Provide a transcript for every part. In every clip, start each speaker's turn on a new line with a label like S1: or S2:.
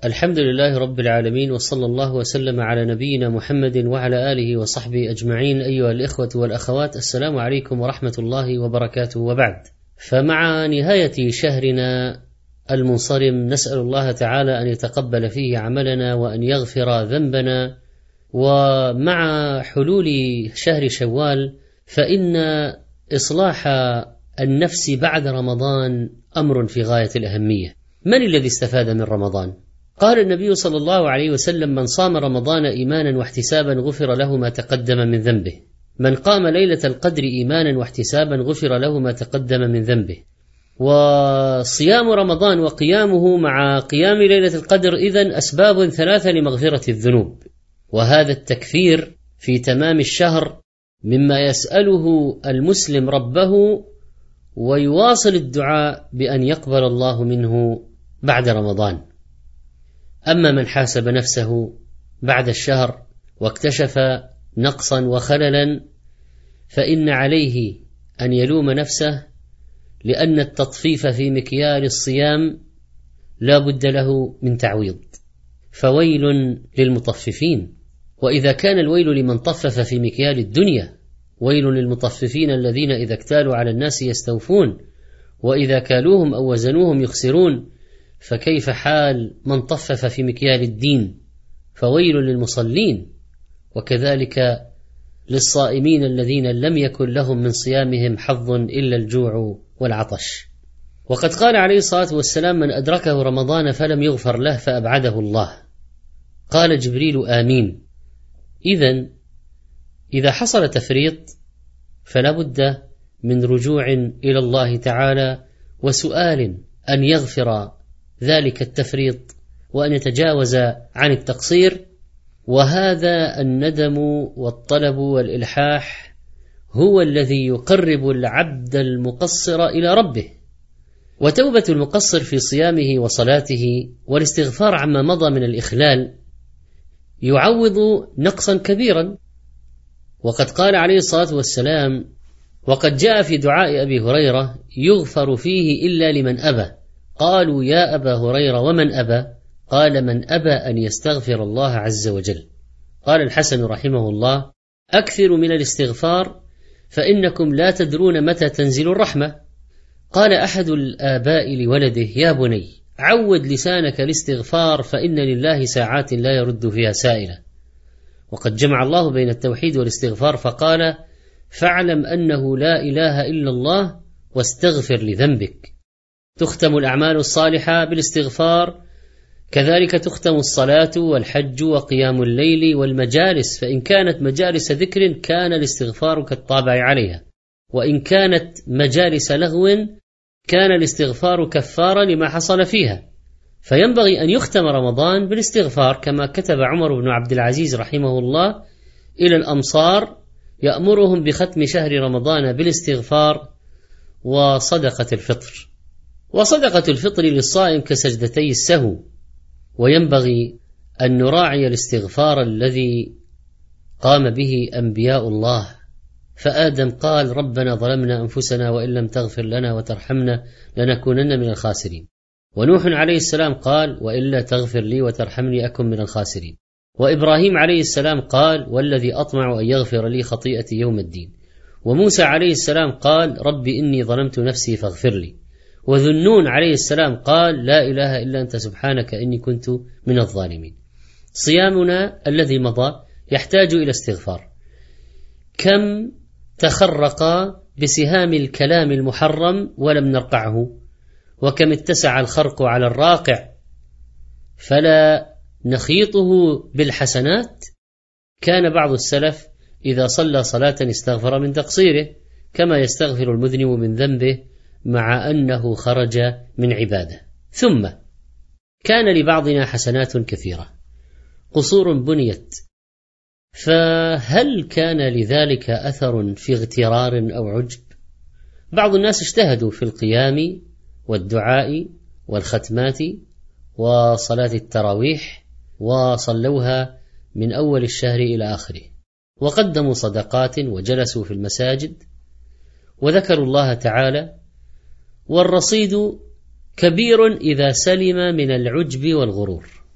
S1: الحمد لله رب العالمين، وصلى الله وسلم على نبينا محمد وعلى آله وصحبه أجمعين. أيها الإخوة والأخوات، السلام عليكم ورحمة الله وبركاته. وبعد، فمع نهاية شهرنا المنصرم نسأل الله تعالى أن يتقبل فيه عملنا وأن يغفر ذنبنا. ومع حلول شهر شوال فإن إصلاح النفس بعد رمضان أمر في غاية الأهمية. من الذي استفاد من رمضان؟ قال النبي صلى الله عليه وسلم: من صام رمضان إيمانا واحتسابا غفر له ما تقدم من ذنبه. من قام ليلة القدر إيمانا واحتسابا غفر له ما تقدم من ذنبه. وصيام رمضان وقيامه مع قيام ليلة القدر إذن أسباب ثلاثة لمغفرة الذنوب. وهذا التكفير في تمام الشهر مما يسأله المسلم ربه ويواصل الدعاء بأن يقبل الله منه بعد رمضان. أما من حاسب نفسه بعد الشهر واكتشف نقصا وخللا فإن عليه أن يلوم نفسه، لأن التطفيف في مكيال الصيام لا بد له من تعويض، فويل للمطففين. وإذا كان الويل لمن طفف في مكيال الدنيا، ويل للمطففين الذين إذا اكتالوا على الناس يستوفون وإذا كالوهم أو وزنوهم يخسرون، فكيف حال من طفف في مكيال الدين؟ فويل للمصلين. وكذلك للصائمين الذين لم يكن لهم من صيامهم حظ إلا الجوع والعطش. وقد قال عليه الصلاة والسلام: من أدركه رمضان فلم يغفر له فأبعده الله. قال جبريل: آمين. إذا حصل تفريط فلا بد من رجوع إلى الله تعالى وسؤال أن يغفر ذلك التفريط وأن يتجاوز عن التقصير. وهذا الندم والطلب والإلحاح هو الذي يقرب العبد المقصر إلى ربه. وتوبة المقصر في صيامه وصلاته والاستغفار عما مضى من الإخلال يعوض نقصا كبيرا. وقد قال عليه الصلاة والسلام: وقد جاء في دعاء أبي هريرة: يغفر فيه إلا لمن أبى. قالوا: يا أبا هريرة ومن أبى؟ قال: من أبى أن يستغفر الله عز وجل. قال الحسن رحمه الله: أكثر من الاستغفار فإنكم لا تدرون متى تنزل الرحمة. قال أحد الآباء لولده: يا بني، عود لسانك الاستغفار فإن لله ساعات لا يرد فيها سائلة. وقد جمع الله بين التوحيد والاستغفار فقال: فاعلم أنه لا إله إلا الله واستغفر لذنبك. تختم الأعمال الصالحة بالاستغفار، كذلك تختم الصلاة والحج وقيام الليل والمجالس، فإن كانت مجالس ذكر كان الاستغفار كالطابع عليها، وإن كانت مجالس لغو كان الاستغفار كفارا لما حصل فيها. فينبغي أن يختم رمضان بالاستغفار، كما كتب عمر بن عبد العزيز رحمه الله إلى الأمصار يأمرهم بختم شهر رمضان بالاستغفار وصدقة الفطر. وصدقة الفطر للصائم كسجدتي السهو. وينبغي أن نراعي الاستغفار الذي قام به أنبياء الله. فآدم قال: ربنا ظلمنا أنفسنا وإن لم تغفر لنا وترحمنا لنكونن من الخاسرين. ونوح عليه السلام قال: وإلا تغفر لي وترحمني أكن من الخاسرين. وإبراهيم عليه السلام قال: والذي أطمع أن يغفر لي خطيئتي يوم الدين. وموسى عليه السلام قال: رب إني ظلمت نفسي فاغفر لي. وذنون عليه السلام قال: لا إله إلا أنت سبحانك إني كنت من الظالمين. صيامنا الذي مضى يحتاج إلى استغفار. كم تخرق بسهام الكلام المحرم ولم نرقعه، وكم اتسع الخرق على الراقع فلا نخيطه بالحسنات. كان بعض السلف إذا صلى صلاة استغفر من تقصيره كما يستغفر المذنب من ذنبه مع أنه خرج من عباده. ثم كان لبعضنا حسنات كثيرة، قصور بنيت، فهل كان لذلك أثر في اغترار أو عجب؟ بعض الناس اجتهدوا في القيام والدعاء والختمات وصلاة التراويح وصلوها من أول الشهر إلى آخره، وقدموا صدقات وجلسوا في المساجد وذكروا الله تعالى، والرصيد كبير إذا سلم من العجب والغرور.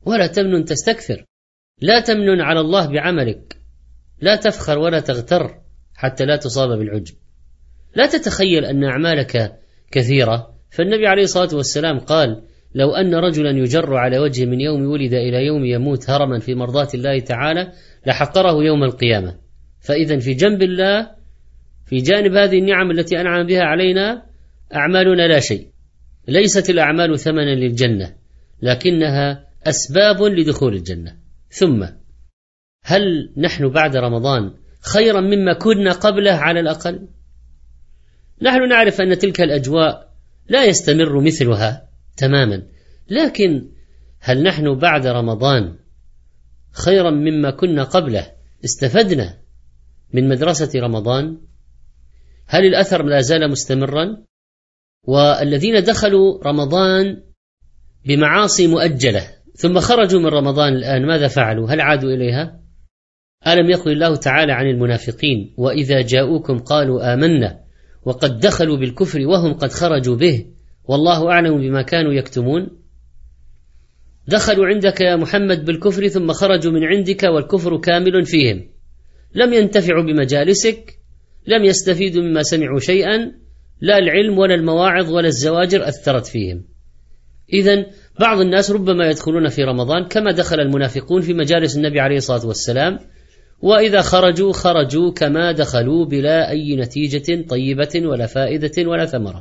S1: ولا تمنن تستكثر. لا تمنن على الله بعملك، لا تفخر ولا تغتر حتى لا تصاب بالعجب. لا تتخيل أن أعمالك كثيرة، فالنبي عليه الصلاة والسلام قال: لو أن رجلا يجر على وجهه من يوم ولد إلى يوم يموت هرما في مرضاة الله تعالى لحقره يوم القيامة. فإذا في جنب الله، في جانب هذه النعم التي أنعم بها علينا، أعمالنا لا شيء. ليست الأعمال ثمنا للجنة، لكنها أسباب لدخول الجنة. ثم هل نحن بعد رمضان خيرا مما كنا قبله على الأقل؟ نحن نعرف أن تلك الأجواء لا يستمر مثلها تماما، لكن هل نحن بعد رمضان خيرا مما كنا قبله؟ استفدنا من مدرسة رمضان؟ هل الأثر لا زال مستمرا؟ والذين دخلوا رمضان بمعاصي مؤجلة ثم خرجوا من رمضان الآن ماذا فعلوا؟ هل عادوا إليها؟ ألم يقل الله تعالى عن المنافقين: وإذا جاءوكم قالوا آمنا وقد دخلوا بالكفر وهم قد خرجوا به والله أعلم بما كانوا يكتمون. دخلوا عندك يا محمد بالكفر ثم خرجوا من عندك والكفر كامل فيهم، لم ينتفعوا بمجالسك، لم يستفيدوا مما سمعوا شيئا، لا العلم ولا المواعظ ولا الزواجر أثرت فيهم. إذن بعض الناس ربما يدخلون في رمضان كما دخل المنافقون في مجالس النبي عليه الصلاة والسلام، وإذا خرجوا كما دخلوا بلا أي نتيجة طيبة ولا فائدة ولا ثمرة.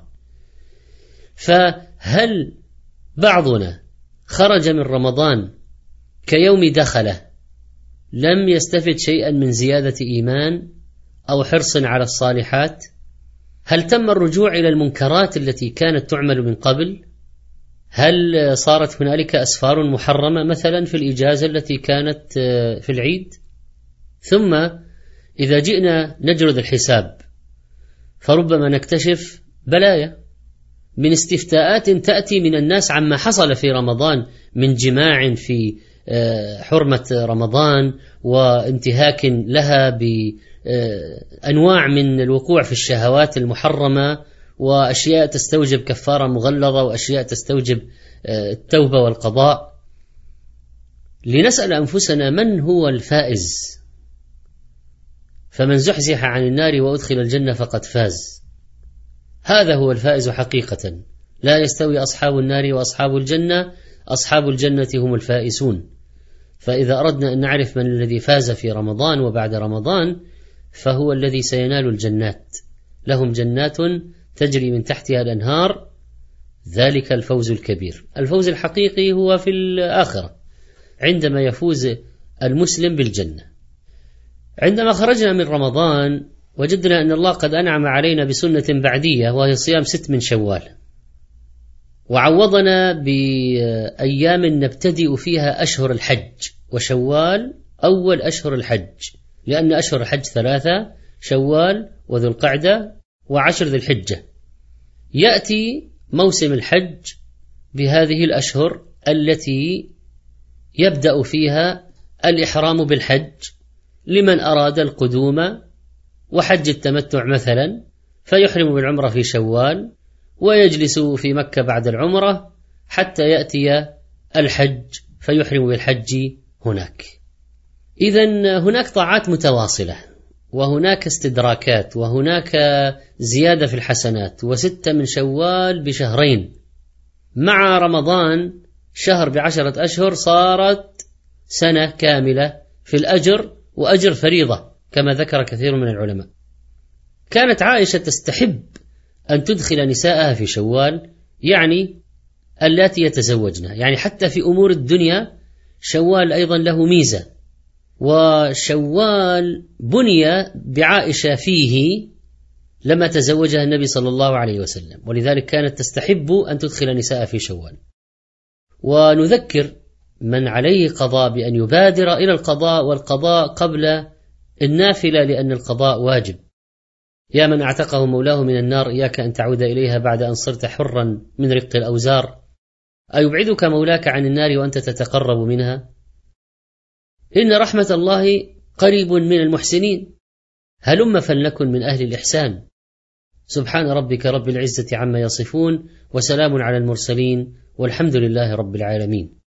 S1: فهل بعضنا خرج من رمضان كيوم دخله لم يستفد شيئا من زيادة إيمان أو حرص على الصالحات؟ هل تم الرجوع إلى المنكرات التي كانت تعمل من قبل؟ هل صارت هنالك أسفار محرمة مثلا في الإجازة التي كانت في العيد؟ ثم إذا جئنا نجرد الحساب فربما نكتشف بلايا من استفتاءات تأتي من الناس عما حصل في رمضان من جماع في حرمة رمضان وانتهاك لها بأنواع من الوقوع في الشهوات المحرمة، وأشياء تستوجب كفارة مغلظة، وأشياء تستوجب التوبة والقضاء. لنسأل أنفسنا من هو الفائز؟ فمن زحزح عن النار وأدخل الجنة فقد فاز. هذا هو الفائز حقيقة. لا يستوي أصحاب النار وأصحاب الجنة، أصحاب الجنة هم الفائزون. فإذا أردنا أن نعرف من الذي فاز في رمضان وبعد رمضان فهو الذي سينال الجنات، لهم جنات تجري من تحتها الأنهار، ذلك الفوز الكبير. الفوز الحقيقي هو في الآخرة عندما يفوز المسلم بالجنة. عندما خرجنا من رمضان وجدنا أن الله قد أنعم علينا بسنة بعدية وهي صيام 6 من شوال، وعوضنا بأيام نبتدئ فيها أشهر الحج، وشوال أول أشهر الحج، لأن أشهر الحج 3: شوال وذو القعدة و10 ذي الحجة. يأتي موسم الحج بهذه الأشهر التي يبدأ فيها الإحرام بالحج لمن أراد القدوم وحج التمتع مثلا، فيحرم بالعمرة في شوال ويجلس في مكة بعد العمرة حتى يأتي الحج فيحرم بالحج هناك. إذن هناك طاعات متواصلة، وهناك استدراكات، وهناك زيادة في الحسنات، 6 من شوال بشهرين مع رمضان شهر ب10 أشهر صارت سنة كاملة في الأجر، وأجر فريضة كما ذكر كثير من العلماء. كانت عائشة تستحب أن تدخل نساءها في شوال، يعني اللاتي يتزوجن، يعني حتى في أمور الدنيا شوال أيضا له ميزة. وشوال بني بعائشة فيه لما تزوجها النبي صلى الله عليه وسلم، ولذلك كانت تستحب أن تدخل نساء في شوال. ونذكر من عليه قضاء بأن يبادر إلى القضاء، والقضاء قبل النافلة لأن القضاء واجب. يا من اعتقه مولاه من النار إياك أن تعود إليها بعد أن صرت حرا من رق الأوزار. أيبعدك مولاك عن النار وأنت تتقرب منها؟ إن رحمة الله قريب من المحسنين، هلم فلنكن من أهل الإحسان. سبحان ربك رب العزة عما يصفون، وسلام على المرسلين، والحمد لله رب العالمين.